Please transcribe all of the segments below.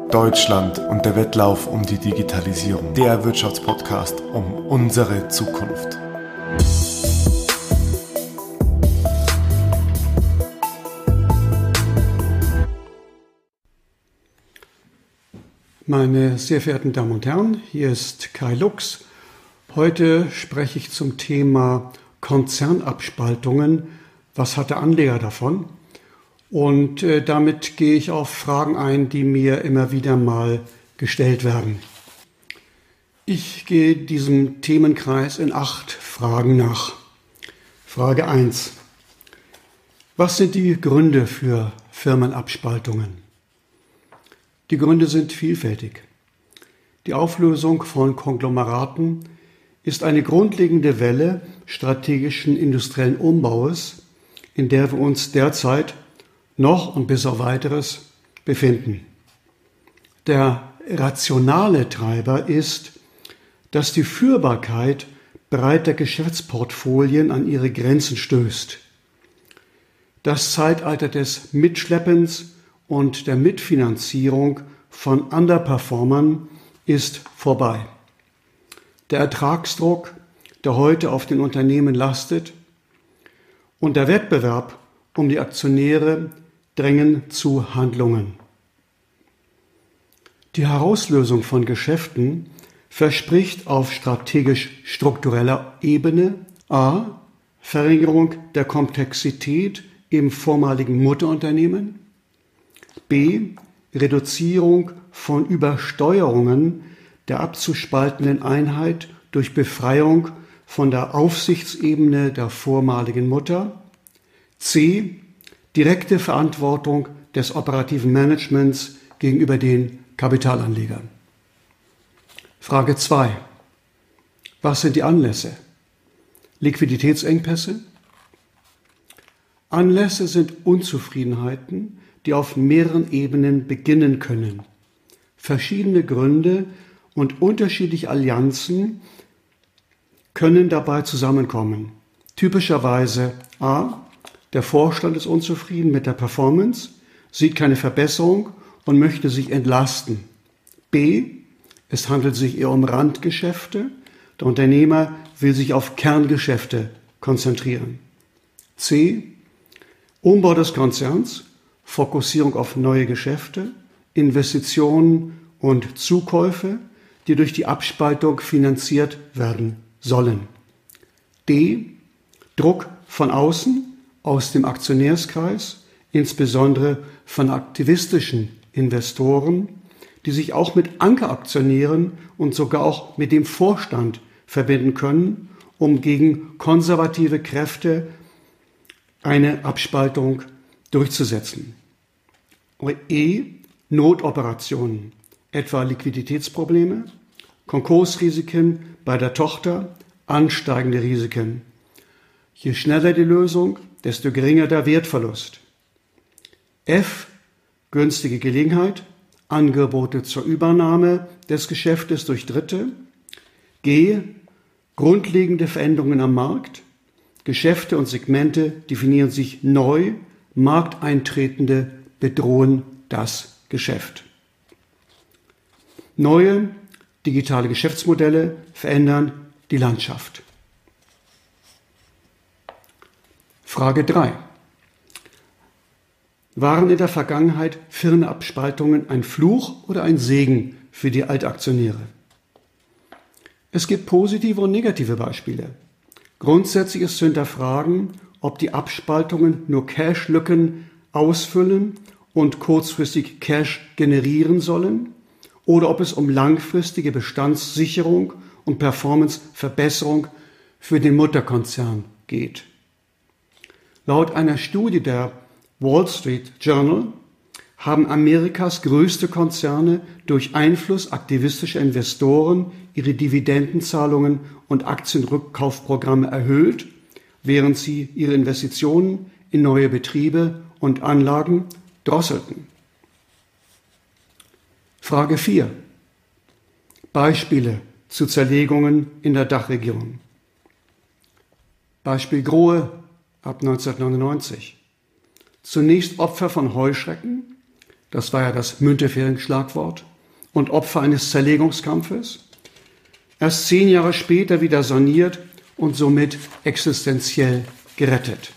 Deutschland und der Wettlauf um die Digitalisierung. Der Wirtschaftspodcast um unsere Zukunft. Meine sehr verehrten Damen und Herren, hier ist Kai Lux. Heute spreche ich zum Thema Konzernabspaltungen. Was hat der Anleger davon? Und damit gehe ich auf Fragen ein, die mir immer wieder mal gestellt werden. Ich gehe diesem Themenkreis in 8 Fragen nach. Frage 1. Was sind die Gründe für Firmenabspaltungen? Die Gründe sind vielfältig. Die Auflösung von Konglomeraten ist eine grundlegende Welle strategischen industriellen Umbaues, in der wir uns derzeit noch und bis auf Weiteres befinden. Der rationale Treiber ist, dass die Führbarkeit breiter Geschäftsportfolien an ihre Grenzen stößt. Das Zeitalter des Mitschleppens und der Mitfinanzierung von Underperformern ist vorbei. Der Ertragsdruck, der heute auf den Unternehmen lastet, und der Wettbewerb um die Aktionäre drängen zu Handlungen. Die Herauslösung von Geschäften verspricht auf strategisch-struktureller Ebene a. Verringerung der Komplexität im vormaligen Mutterunternehmen, b. Reduzierung von Übersteuerungen der abzuspaltenden Einheit durch Befreiung von der Aufsichtsebene der vormaligen Mutter, c. Direkte Verantwortung des operativen Managements gegenüber den Kapitalanlegern. Frage 2. Was sind die Anlässe? Liquiditätsengpässe? Anlässe sind Unzufriedenheiten, die auf mehreren Ebenen beginnen können. Verschiedene Gründe und unterschiedliche Allianzen können dabei zusammenkommen. Typischerweise a. Der Vorstand ist unzufrieden mit der Performance, sieht keine Verbesserung und möchte sich entlasten. B. Es handelt sich eher um Randgeschäfte. Der Unternehmer will sich auf Kerngeschäfte konzentrieren. C. Umbau des Konzerns, Fokussierung auf neue Geschäfte, Investitionen und Zukäufe, die durch die Abspaltung finanziert werden sollen. D. Druck von außen, aus dem Aktionärskreis, insbesondere von aktivistischen Investoren, die sich auch mit Ankeraktionären und sogar auch mit dem Vorstand verbinden können, um gegen konservative Kräfte eine Abspaltung durchzusetzen. E. Notoperationen, etwa Liquiditätsprobleme, Konkursrisiken bei der Tochter, ansteigende Risiken. Je schneller die Lösung, desto geringer der Wertverlust. F. Günstige Gelegenheit, Angebote zur Übernahme des Geschäftes durch Dritte. G. Grundlegende Veränderungen am Markt. Geschäfte und Segmente definieren sich neu, Markteintretende bedrohen das Geschäft. Neue digitale Geschäftsmodelle verändern die Landschaft. Frage 3. Waren in der Vergangenheit Firmenabspaltungen ein Fluch oder ein Segen für die Altaktionäre? Es gibt positive und negative Beispiele. Grundsätzlich ist zu hinterfragen, ob die Abspaltungen nur Cash-Lücken ausfüllen und kurzfristig Cash generieren sollen oder ob es um langfristige Bestandssicherung und Performanceverbesserung für den Mutterkonzern geht. Laut einer Studie der Wall Street Journal haben Amerikas größte Konzerne durch Einfluss aktivistischer Investoren ihre Dividendenzahlungen und Aktienrückkaufprogramme erhöht, während sie ihre Investitionen in neue Betriebe und Anlagen drosselten. Frage 4. Beispiele zu Zerlegungen in der Dachregion. Beispiel Grohe ab 1999. Zunächst Opfer von Heuschrecken, das war ja das Müntefering-Schlagwort, und Opfer eines Zerlegungskampfes, erst 10 Jahre später wieder saniert und somit existenziell gerettet.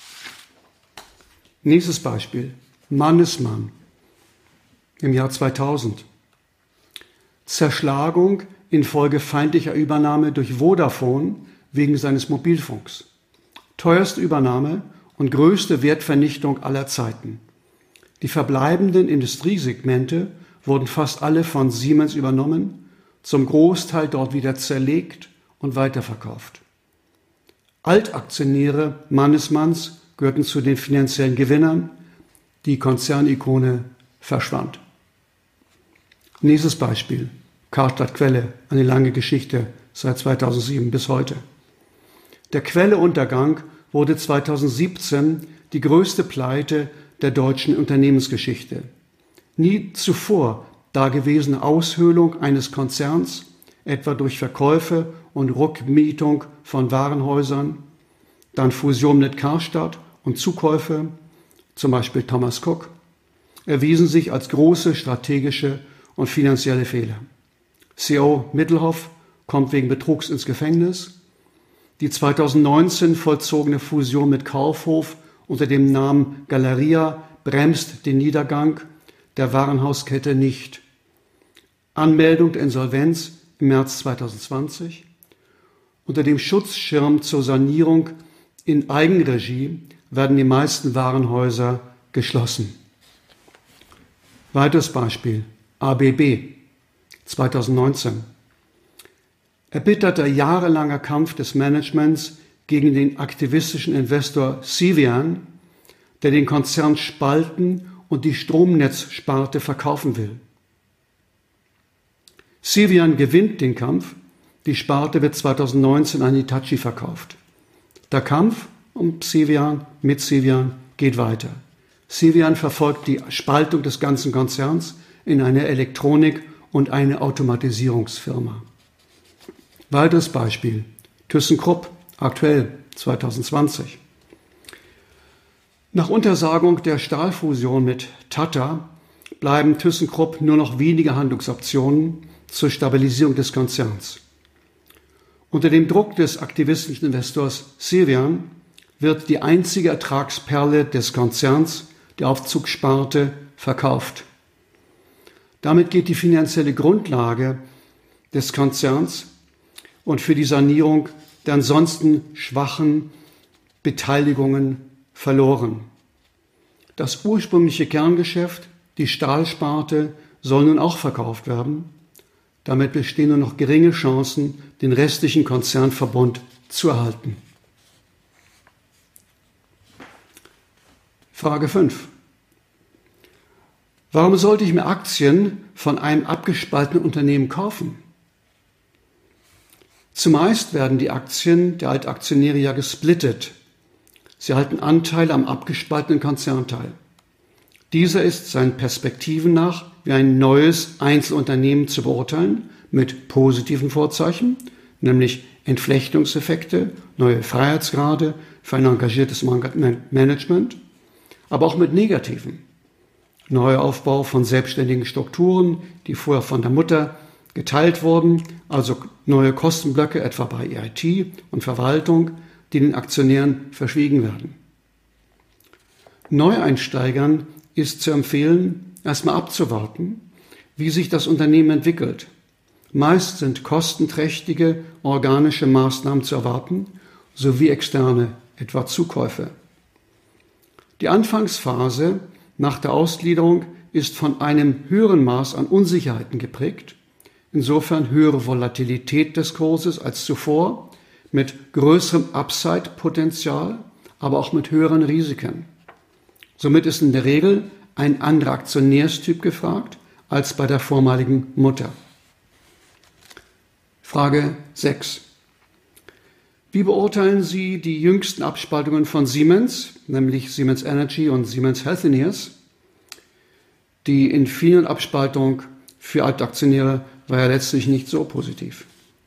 Nächstes Beispiel, Mannesmann im Jahr 2000. Zerschlagung infolge feindlicher Übernahme durch Vodafone wegen seines Mobilfunks. Teuerste Übernahme und größte Wertvernichtung aller Zeiten. Die verbleibenden Industriesegmente wurden fast alle von Siemens übernommen, zum Großteil dort wieder zerlegt und weiterverkauft. Altaktionäre Mannesmanns gehörten zu den finanziellen Gewinnern, die Konzernikone verschwand. Nächstes Beispiel, Karstadt Quelle, eine lange Geschichte seit 2007 bis heute. Der Quelle-Untergang wurde 2017 die größte Pleite der deutschen Unternehmensgeschichte. Nie zuvor dagewesene Aushöhlung eines Konzerns, etwa durch Verkäufe und Rückmietung von Warenhäusern, dann Fusion mit Karstadt und Zukäufe, zum Beispiel Thomas Cook, erwiesen sich als große strategische und finanzielle Fehler. CEO Mittelhoff kommt wegen Betrugs ins Gefängnis. Die 2019 vollzogene Fusion mit Kaufhof unter dem Namen Galeria bremst den Niedergang der Warenhauskette nicht. Anmeldung der Insolvenz im März 2020. Unter dem Schutzschirm zur Sanierung in Eigenregie werden die meisten Warenhäuser geschlossen. Weiteres Beispiel, ABB 2019. Erbitterter jahrelanger Kampf des Managements gegen den aktivistischen Investor Cevian, der den Konzern spalten und die Stromnetzsparte verkaufen will. Cevian gewinnt den Kampf, die Sparte wird 2019 an Hitachi verkauft. Der Kampf mit Cevian geht weiter. Cevian verfolgt die Spaltung des ganzen Konzerns in eine Elektronik- und eine Automatisierungsfirma. Weiteres Beispiel, ThyssenKrupp, aktuell 2020. Nach Untersagung der Stahlfusion mit Tata bleiben ThyssenKrupp nur noch wenige Handlungsoptionen zur Stabilisierung des Konzerns. Unter dem Druck des aktivistischen Investors Cevian wird die einzige Ertragsperle des Konzerns, die Aufzugssparte, verkauft. Damit geht die finanzielle Grundlage des Konzerns und für die Sanierung der ansonsten schwachen Beteiligungen verloren. Das ursprüngliche Kerngeschäft, die Stahlsparte, soll nun auch verkauft werden. Damit bestehen nur noch geringe Chancen, den restlichen Konzernverbund zu erhalten. Frage 5. Warum sollte ich mir Aktien von einem abgespaltenen Unternehmen kaufen? Zumeist werden die Aktien der Altaktionäre ja gesplittet. Sie erhalten Anteile am abgespaltenen Konzernteil. Dieser ist seinen Perspektiven nach wie ein neues Einzelunternehmen zu beurteilen, mit positiven Vorzeichen, nämlich Entflechtungseffekte, neue Freiheitsgrade für ein engagiertes Management, aber auch mit negativen. Neuaufbau von selbstständigen Strukturen, die vorher von der Mutter geteilt wurden, also neue Kostenblöcke, etwa bei IT und Verwaltung, die den Aktionären verschwiegen werden. Neueinsteigern ist zu empfehlen, erstmal abzuwarten, wie sich das Unternehmen entwickelt. Meist sind kostenträchtige organische Maßnahmen zu erwarten, sowie externe, etwa Zukäufe. Die Anfangsphase nach der Ausgliederung ist von einem höheren Maß an Unsicherheiten geprägt, insofern höhere Volatilität des Kurses als zuvor, mit größerem Upside-Potenzial, aber auch mit höheren Risiken. Somit ist in der Regel ein anderer Aktionärstyp gefragt als bei der vormaligen Mutter. Frage 6. Wie beurteilen Sie die jüngsten Abspaltungen von Siemens, nämlich Siemens Energy und Siemens Healthineers? Die in vielen Abspaltungen für Altaktionäre war ja letztlich nicht so positiv.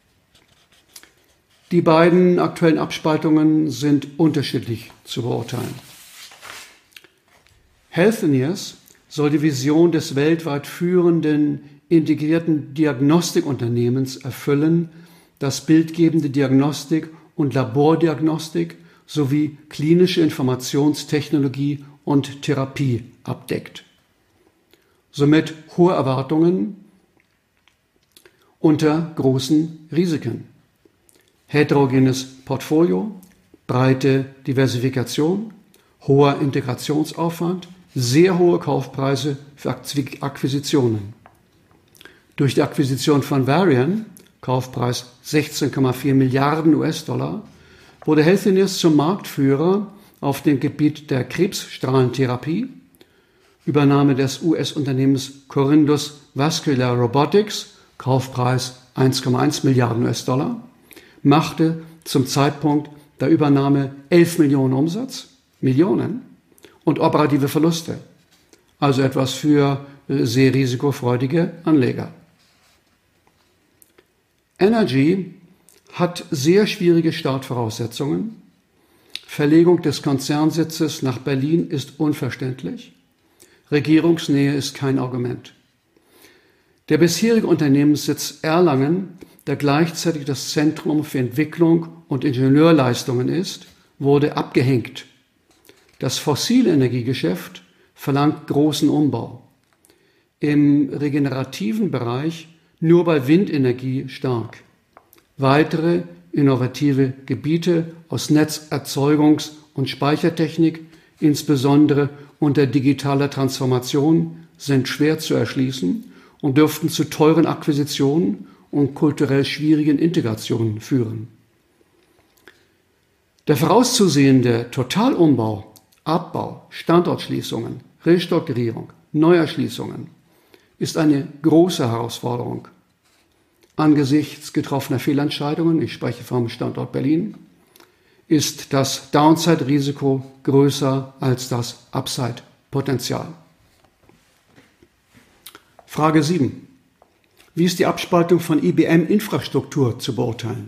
Die beiden aktuellen Abspaltungen sind unterschiedlich zu beurteilen. Healthineers soll die Vision des weltweit führenden integrierten Diagnostikunternehmens erfüllen, das bildgebende Diagnostik und Labordiagnostik sowie klinische Informationstechnologie und Therapie abdeckt. Somit hohe Erwartungen unter großen Risiken. Heterogenes Portfolio, breite Diversifikation, hoher Integrationsaufwand, sehr hohe Kaufpreise für Akquisitionen. Durch die Akquisition von Varian, Kaufpreis 16,4 Milliarden US-Dollar, wurde Healthineers zum Marktführer auf dem Gebiet der Krebsstrahlentherapie, Übernahme des US-Unternehmens Corindus Vascular Robotics, Kaufpreis 1,1 Milliarden US-Dollar, machte zum Zeitpunkt der Übernahme 11 Millionen Umsatz, Millionen, und operative Verluste, also etwas für sehr risikofreudige Anleger. Energy hat sehr schwierige Startvoraussetzungen. Verlegung des Konzernsitzes nach Berlin ist unverständlich. Regierungsnähe ist kein Argument. Der bisherige Unternehmenssitz Erlangen, der gleichzeitig das Zentrum für Entwicklung und Ingenieurleistungen ist, wurde abgehängt. Das fossile Energiegeschäft verlangt großen Umbau. Im regenerativen Bereich nur bei Windenergie stark. Weitere innovative Gebiete aus Netzerzeugungs- und Speichertechnik, insbesondere unter digitaler Transformation, sind schwer zu erschließen und dürften zu teuren Akquisitionen und kulturell schwierigen Integrationen führen. Der vorauszusehende Totalumbau, Abbau, Standortschließungen, Restrukturierung, Neuerschließungen ist eine große Herausforderung. Angesichts getroffener Fehlentscheidungen, ich spreche vom Standort Berlin, ist das Downside-Risiko größer als das Upside-Potenzial. Frage 7. Wie ist die Abspaltung von IBM-Infrastruktur zu beurteilen?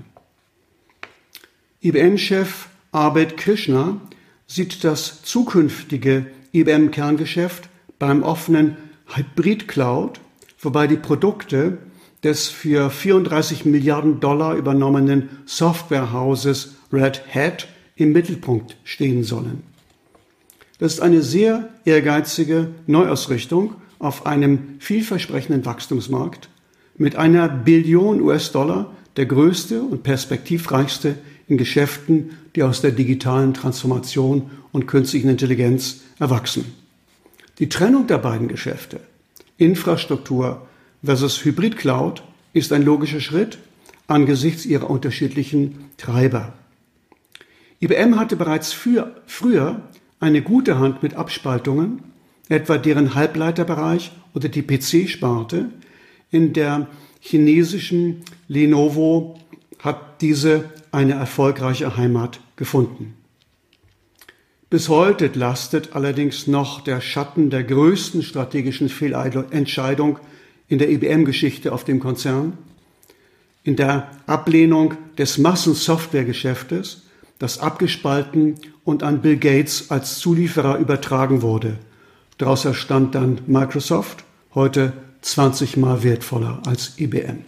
IBM-Chef Abed Krishna sieht das zukünftige IBM-Kerngeschäft beim offenen Hybrid-Cloud, wobei die Produkte des für 34 Milliarden Dollar übernommenen Softwarehauses Red Hat im Mittelpunkt stehen sollen. Das ist eine sehr ehrgeizige Neuausrichtung auf einem vielversprechenden Wachstumsmarkt mit einer Billion US-Dollar, der größte und perspektivreichste in Geschäften, die aus der digitalen Transformation und künstlichen Intelligenz erwachsen. Die Trennung der beiden Geschäfte, Infrastruktur versus Hybrid-Cloud, ist ein logischer Schritt angesichts ihrer unterschiedlichen Treiber. IBM hatte bereits früher eine gute Hand mit Abspaltungen, etwa deren Halbleiterbereich oder die PC-Sparte. In der chinesischen Lenovo hat diese eine erfolgreiche Heimat gefunden. Bis heute lastet allerdings noch der Schatten der größten strategischen Fehlentscheidung in der IBM-Geschichte auf dem Konzern, in der Ablehnung des Massensoftwaregeschäftes, das abgespalten und an Bill Gates als Zulieferer übertragen wurde. Daraus entstand dann Microsoft, heute 20 Mal wertvoller als IBM.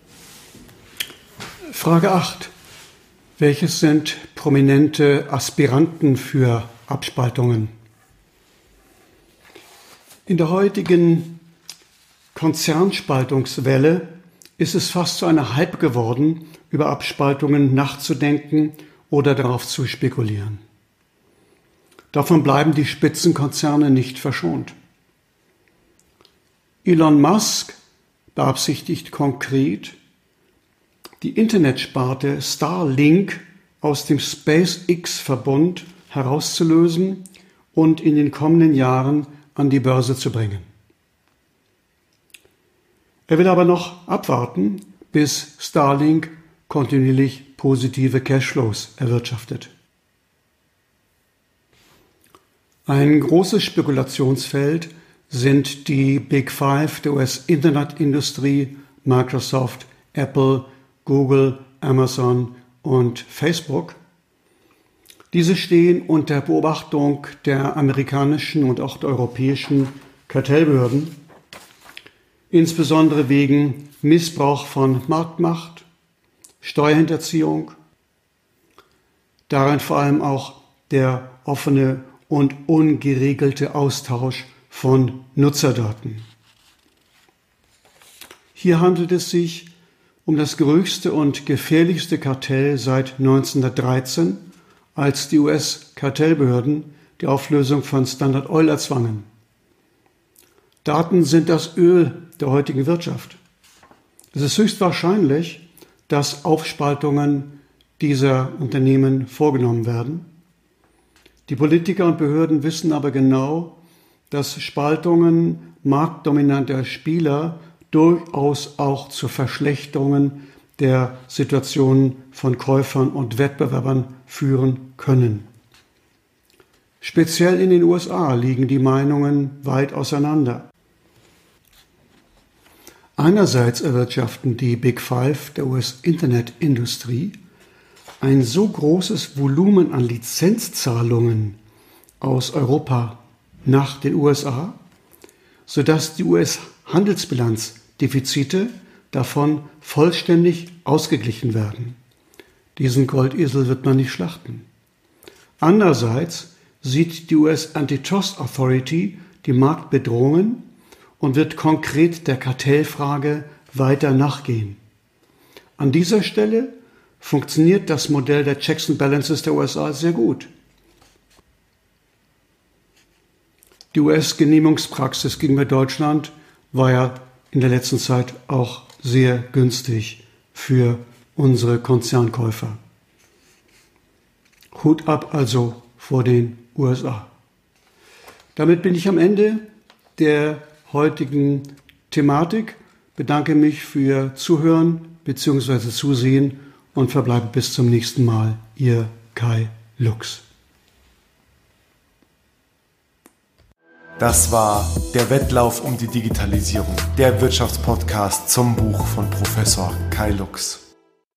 Frage 8. Welches sind prominente Aspiranten für Abspaltungen? In der heutigen Konzernspaltungswelle ist es fast zu einer Hype geworden, über Abspaltungen nachzudenken oder darauf zu spekulieren. Davon bleiben die Spitzenkonzerne nicht verschont. Elon Musk beabsichtigt konkret, die Internetsparte Starlink aus dem SpaceX-Verbund herauszulösen und in den kommenden Jahren an die Börse zu bringen. Er will aber noch abwarten, bis Starlink kontinuierlich positive Cashflows erwirtschaftet. Ein großes Spekulationsfeld sind die Big Five der US-Internetindustrie, Microsoft, Apple, Google, Amazon und Facebook. Diese stehen unter Beobachtung der amerikanischen und auch der europäischen Kartellbehörden, insbesondere wegen Missbrauch von Marktmacht, Steuerhinterziehung, darin vor allem auch der offene und ungeregelte Austausch von Nutzerdaten. Hier handelt es sich um das größte und gefährlichste Kartell seit 1913, als die US-Kartellbehörden die Auflösung von Standard Oil erzwangen. Daten sind das Öl der heutigen Wirtschaft. Es ist höchstwahrscheinlich, dass Aufspaltungen dieser Unternehmen vorgenommen werden. Die Politiker und Behörden wissen aber genau, dass Spaltungen marktdominanter Spieler durchaus auch zu Verschlechterungen der Situation von Käufern und Wettbewerbern führen können. Speziell in den USA liegen die Meinungen weit auseinander. Einerseits erwirtschaften die Big Five der US-Internetindustrie ein so großes Volumen an Lizenzzahlungen aus Europa nach den USA, sodass die US-Handelsbilanzdefizite davon vollständig ausgeglichen werden. Diesen Goldesel wird man nicht schlachten. Andererseits sieht die US Antitrust Authority die Marktbedrohungen und wird konkret der Kartellfrage weiter nachgehen. An dieser Stelle funktioniert das Modell der Checks and Balances der USA sehr gut. Die US-Genehmigungspraxis gegenüber Deutschland war ja in der letzten Zeit auch sehr günstig für unsere Konzernkäufer. Hut ab also vor den USA. Damit bin ich am Ende der heutigen Thematik, bedanke mich für Zuhören bzw. Zusehen und verbleibe bis zum nächsten Mal. Ihr Kai Lux. Das war der Wettlauf um die Digitalisierung, der Wirtschaftspodcast zum Buch von Professor Kai Lux.